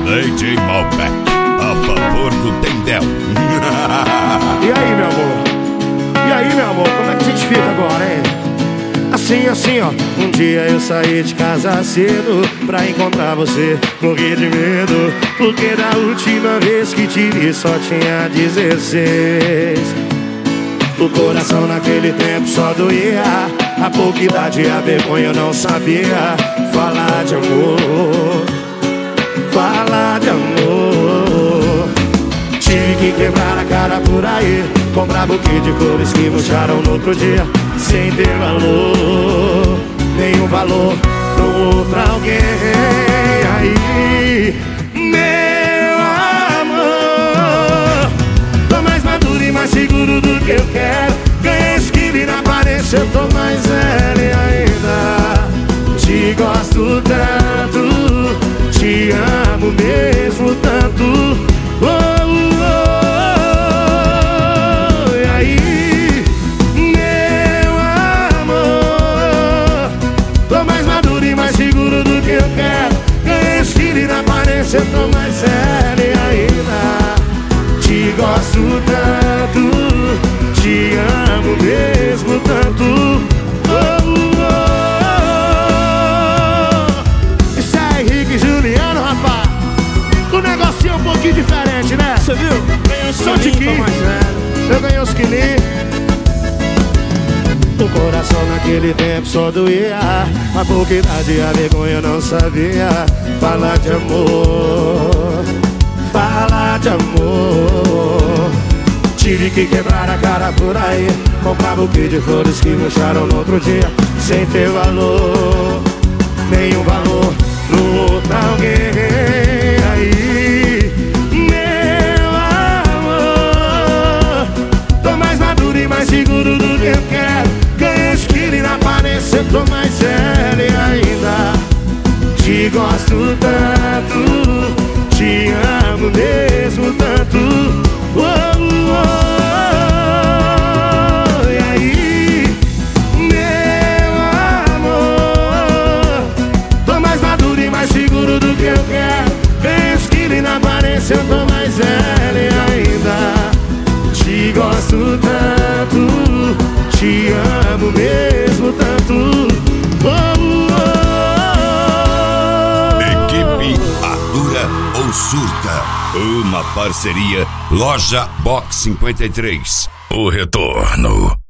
DJ Malbec, a favor do Tendel. E aí, meu amor? E aí, meu amor? Como é que a gente fica agora, hein? Assim, ó. Um dia eu saí de casa cedo pra encontrar você. Morri de medo, porque da última vez que te vi só tinha 16. O coração naquele tempo só doía. A pouca idade e a vergonha eu não sabia falar de amor. Falar de amor. Tive que quebrar a cara por aí, comprar buquê de flores que murcharam no outro dia, sem ter valor, nenhum valor pro outro alguém. Aí, meu amor, tô mais maduro e mais seguro do que eu quero. Ganhei skill e na aparência eu tô mais velho ainda. Te gosto tanto, te amo mesmo tanto. E aí, meu amor, tô mais maduro e mais seguro do que eu quero. Ganhei estilo e na aparência eu tô mais sério ainda. Te gosto tanto, te amo mesmo tanto. Isso é Henrique e Juliano, rapaz. O negocinho é um pouquinho diferente, né? Você viu? Ganhei os quilinhos, eu ganhei os quilinhos. O coração naquele tempo só doía. A pouca idade e a vergonha eu não sabia falar de amor. Falar de amor. Tive que quebrar a cara por aí, comprar buquê de flores que murcharam no outro dia, sem ter valor, nenhum valor pro outro alguém. Aí, meu amor, tô mais maduro e mais seguro do que eu quero. Ganhei skill e na aparência eu tô mais sério ainda. Te gosto tanto, te amo mesmo tanto. E aí, meu amor, tô mais maduro e mais seguro do que eu quero. Ganhei skill e na aparência eu tô mais velho ainda. Te gosto tanto, te amo mesmo tanto. Equipe Atura ou Surta. Uma parceria Loja Box 53. O retorno.